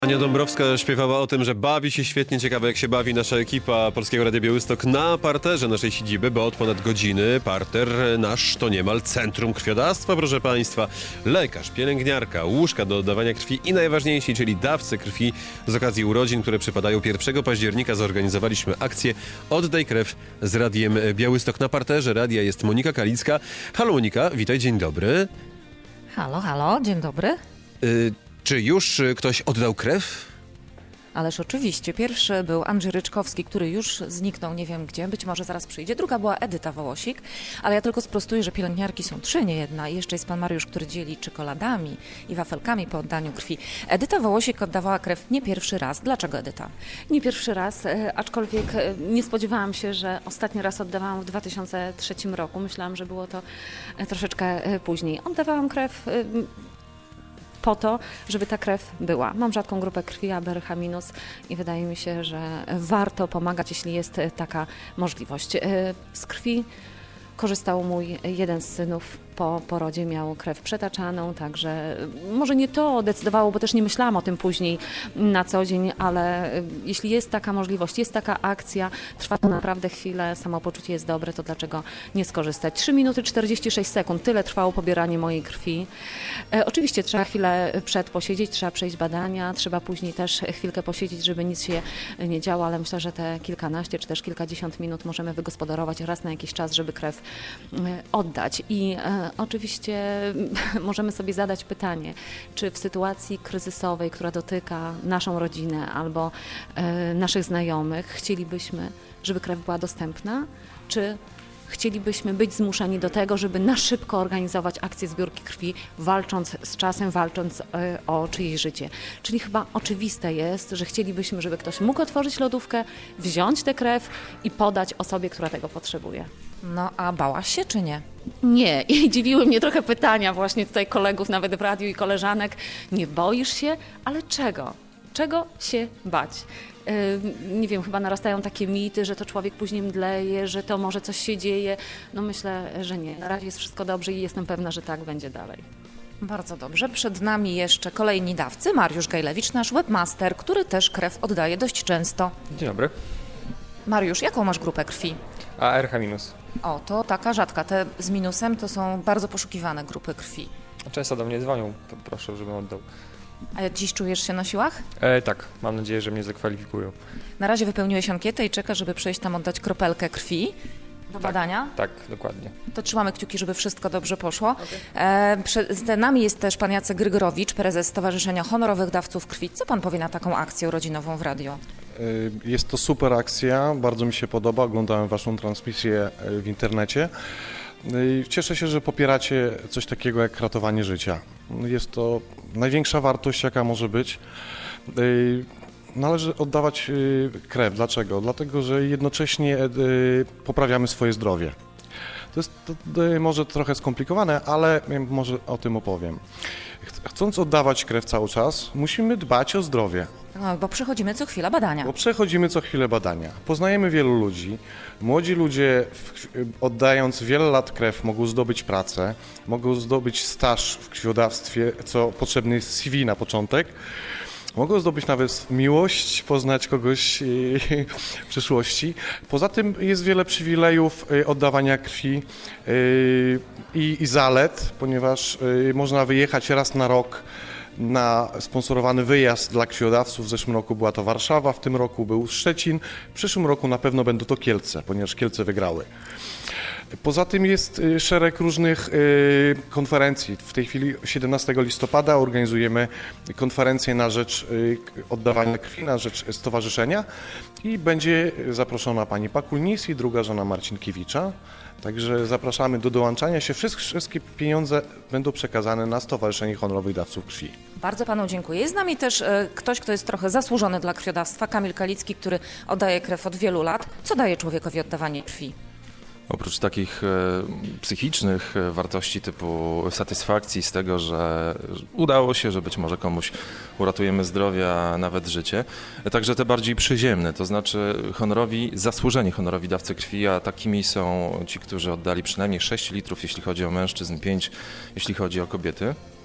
Ania Dąbrowska śpiewała o tym, że bawi się świetnie, ciekawe jak się bawi nasza ekipa Polskiego Radia Białystok na parterze naszej siedziby, bo od ponad godziny parter nasz to niemal centrum krwiodawstwa, proszę Państwa. Lekarz, pielęgniarka, łóżka do oddawania krwi i najważniejsi, czyli dawcy krwi z okazji urodzin, które przypadają 1 października, zorganizowaliśmy akcję Oddaj krew z Radiem Białystok. Na parterze radia jest Monika Kalicka. Halo Monika, witaj, dzień dobry. Halo, dzień dobry. Czy już ktoś oddał krew? Ależ oczywiście. Pierwszy był Andrzej Ryczkowski, który już zniknął, nie wiem gdzie, być może zaraz przyjdzie. Druga była Edyta Wołosik, ale ja tylko sprostuję, że pielęgniarki są 3, nie jedna. I jeszcze jest pan Mariusz, który dzieli czekoladami i wafelkami po oddaniu krwi. Edyta Wołosik oddawała krew nie pierwszy raz. Dlaczego Edyta? Nie pierwszy raz, aczkolwiek nie spodziewałam się, że ostatni raz oddawałam w 2003 roku. Myślałam, że było to troszeczkę później. Oddawałam krew po to, żeby ta krew była. Mam rzadką grupę krwi AB-RH- i wydaje mi się, że warto pomagać, jeśli jest taka możliwość. Z krwi korzystał mój jeden z synów. Po porodzie miał krew przetaczaną, także może nie to decydowało, bo też nie myślałam o tym później na co dzień, ale jeśli jest taka możliwość, jest taka akcja, trwa to naprawdę chwilę, samopoczucie jest dobre, to dlaczego nie skorzystać? 3 minuty 46 sekund, tyle trwało pobieranie mojej krwi. Oczywiście trzeba chwilę przed posiedzieć, trzeba przejść badania, trzeba później też chwilkę posiedzieć, żeby nic się nie działo, ale myślę, że te kilkanaście czy też kilkadziesiąt minut możemy wygospodarować raz na jakiś czas, żeby krew oddać. I oczywiście możemy sobie zadać pytanie, czy w sytuacji kryzysowej, która dotyka naszą rodzinę albo naszych znajomych, chcielibyśmy, żeby krew była dostępna, czy chcielibyśmy być zmuszeni do tego, żeby na szybko organizować akcję zbiórki krwi, walcząc z czasem, walcząc o czyjeś życie. Czyli chyba oczywiste jest, że chcielibyśmy, żeby ktoś mógł otworzyć lodówkę, wziąć tę krew i podać osobie, która tego potrzebuje. No a bałaś się czy nie? Nie, i dziwiły mnie trochę pytania właśnie tutaj kolegów, nawet w radiu i koleżanek. Nie boisz się? Ale czego? Czego się bać? Nie wiem, chyba narastają takie mity, że to człowiek później mdleje, że to może coś się dzieje. No myślę, że nie. Na razie jest wszystko dobrze i jestem pewna, że tak będzie dalej. Bardzo dobrze. Przed nami jeszcze kolejni dawcy. Mariusz Gajlewicz, nasz webmaster, który też krew oddaje dość często. Dzień dobry. Mariusz, jaką masz grupę krwi? ARH-. O, to taka rzadka. Te z minusem to są bardzo poszukiwane grupy krwi. Często do mnie dzwonią, to proszę, żebym oddał. A dziś czujesz się na siłach? Tak, mam nadzieję, że mnie zakwalifikują. Na razie wypełniłeś ankietę i czekasz, żeby przyjść tam oddać kropelkę krwi do badania? Tak, dokładnie. To trzymamy kciuki, żeby wszystko dobrze poszło. Z nami jest też pan Jacek Grygorowicz, prezes Stowarzyszenia Honorowych Dawców Krwi. Co pan powie na taką akcję rodzinową w radio? Jest to super akcja, bardzo mi się podoba, oglądałem waszą transmisję w internecie. Cieszę się, że popieracie coś takiego jak ratowanie życia. Jest to największa wartość, jaka może być. Należy oddawać krew. Dlaczego? Dlatego, że jednocześnie poprawiamy swoje zdrowie. To jest może trochę skomplikowane, ale może o tym opowiem. Chcąc oddawać krew cały czas, musimy dbać o zdrowie. No, bo przechodzimy co chwila badania. Poznajemy wielu ludzi. Młodzi ludzie, oddając wiele lat krew, mogą zdobyć pracę, mogą zdobyć staż w krwiodawstwie, co potrzebny jest CV na początek. Mogą zdobyć nawet miłość, poznać kogoś w przyszłości. Poza tym jest wiele przywilejów oddawania krwi i zalet, ponieważ można wyjechać raz na rok na sponsorowany wyjazd dla krwiodawców. W zeszłym roku była to Warszawa, w tym roku był Szczecin, w przyszłym roku na pewno będą to Kielce, ponieważ Kielce wygrały. Poza tym jest szereg różnych konferencji. W tej chwili 17 listopada organizujemy konferencję na rzecz oddawania krwi, na rzecz stowarzyszenia i będzie zaproszona pani Pakulnis i druga żona Marcinkiewicza. Także zapraszamy do dołączania się. Wszystkie pieniądze będą przekazane na Stowarzyszenie Honorowych Dawców Krwi. Bardzo panu dziękuję. Jest z nami też ktoś, kto jest trochę zasłużony dla krwiodawstwa, Kamil Kalicki, który oddaje krew od wielu lat. Co daje człowiekowi oddawanie krwi? Oprócz takich psychicznych wartości typu satysfakcji z tego, że udało się, że być może komuś uratujemy zdrowie, a nawet życie, także te bardziej przyziemne, to znaczy zasłużeni honorowi dawcy krwi, a takimi są ci, którzy oddali przynajmniej 6 litrów, jeśli chodzi o mężczyzn, 5, jeśli chodzi o kobiety.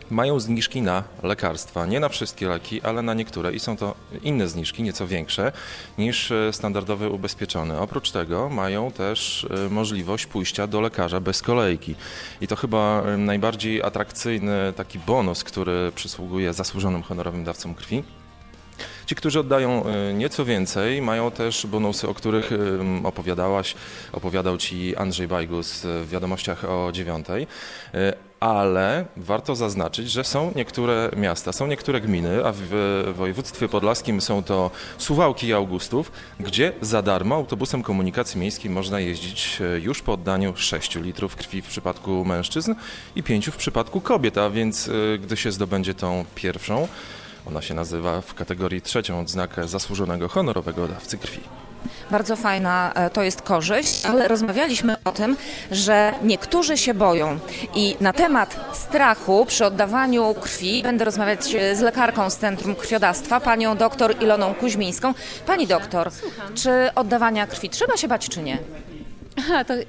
mają zniżki na lekarstwa. Nie na wszystkie leki, ale na niektóre i są to inne zniżki, nieco większe niż standardowy ubezpieczony. Oprócz tego mają też możliwość pójścia do lekarza bez kolejki. I to chyba najbardziej atrakcyjny taki bonus, który przysługuje zasłużonym honorowym dawcom krwi. Ci, którzy oddają nieco więcej, mają też bonusy, o których opowiadał Ci Andrzej Bajgus w wiadomościach o 9:00. Ale warto zaznaczyć, że są niektóre miasta, są niektóre gminy, a w województwie podlaskim są to Suwałki i Augustów, gdzie za darmo autobusem komunikacji miejskiej można jeździć już po oddaniu 6 litrów krwi w przypadku mężczyzn i 5 w przypadku kobiet, a więc gdy się zdobędzie tą pierwszą, ona się nazywa w kategorii 3 odznakę zasłużonego honorowego dawcy krwi. Bardzo fajna to jest korzyść, ale rozmawialiśmy o tym, że niektórzy się boją i na temat strachu przy oddawaniu krwi będę rozmawiać z lekarką z Centrum Krwiodawstwa, panią doktor Iloną Kuźmińską. Pani doktor, czy oddawania krwi trzeba się bać, czy nie? Aha, to...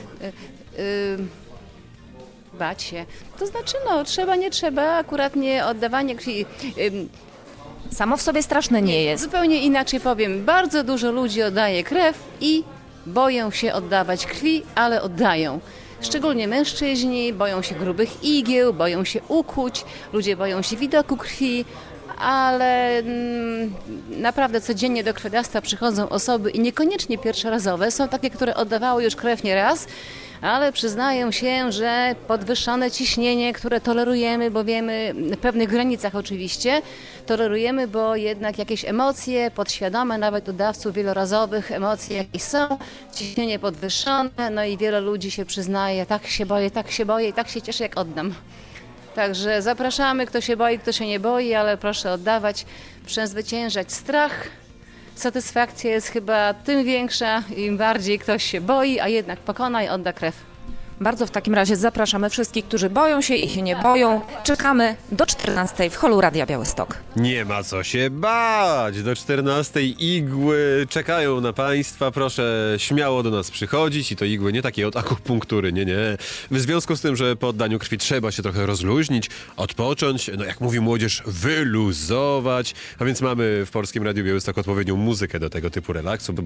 bać się. To znaczy, trzeba, nie trzeba, akurat nie oddawanie krwi... Samo w sobie straszne nie jest. Zupełnie inaczej powiem. Bardzo dużo ludzi oddaje krew i boją się oddawać krwi, ale oddają. Szczególnie mężczyźni boją się grubych igieł, boją się ukłuć, ludzie boją się widoku krwi, ale naprawdę codziennie do krwiodawstwa przychodzą osoby i niekoniecznie pierwszorazowe. Są takie, które oddawały już krew nieraz, ale przyznają się, że podwyższone ciśnienie, które tolerujemy, bo wiemy, w pewnych granicach oczywiście, tolerujemy, bo jednak jakieś emocje podświadome, nawet u dawców wielorazowych emocje jakieś są, ciśnienie podwyższone, i wiele ludzi się przyznaje, tak się boję i tak się cieszę, jak oddam. Także zapraszamy, kto się boi, kto się nie boi, ale proszę oddawać, przezwyciężać strach. Satysfakcja jest chyba tym większa, im bardziej ktoś się boi, a jednak pokona i odda krew. Bardzo w takim razie zapraszamy wszystkich, którzy boją się i się nie boją. Czekamy do 14:00 w holu Radia Białystok. Nie ma co się bać. Do 14:00 igły czekają na Państwa. Proszę śmiało do nas przychodzić i to igły nie takie od akupunktury, nie. W związku z tym, że po oddaniu krwi trzeba się trochę rozluźnić, odpocząć, jak mówi młodzież, wyluzować. A więc mamy w Polskim Radiu Białystok odpowiednią muzykę do tego typu relaksu.